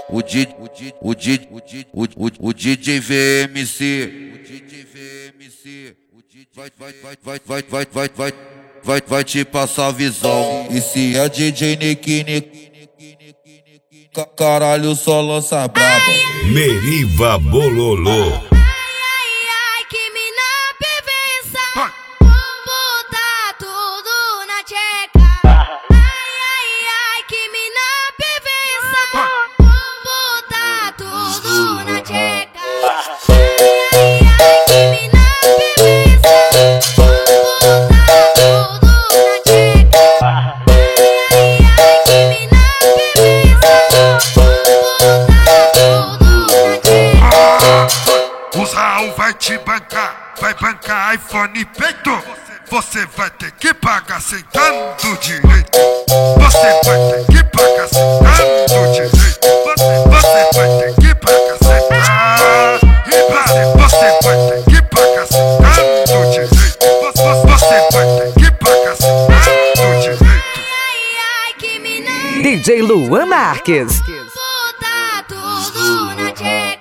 o DJ VMC, vai te passar visão. E se é DJ Nick, caralho, só lança braba. Meriva Bololô. Que mina perversa, botar tudo na tcheca. Que mina perversa, botar tudo na tcheca. Que mina perversa, botar tudo na tcheca. Que mina perversa, botar tudo na tcheca. O Raul vai te bancar, vai bancar iPhone e peito. Você vai ter que pagar sentando direito. Você vai ter que pagar sentando direito. Você vai ter que pagar sentando. Você vai ter que pagar sentando direito. Você vai ter que pagar sentando direito. Que mina DJ Luan Marques. botar tudo na tcheca.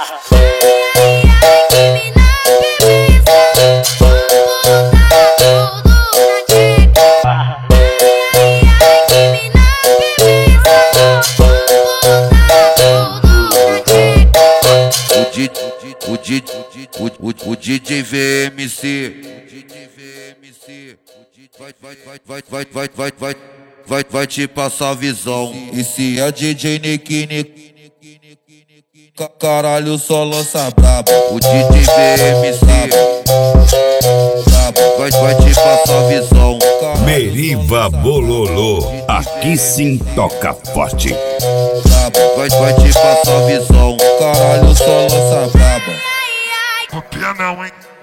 Que mina perversa, botar tudo na tcheca. Que mina perversa, botar tudo na tcheca. O DJ VMC, vai te passar visão. E se é DJ Nick, caralho, só lança braba. O DJ VMC vai te passar visão. Meriva Bololô. Aqui sim toca forte. Vai te passar visão. Caralho, só lança braba. Copia não, hein?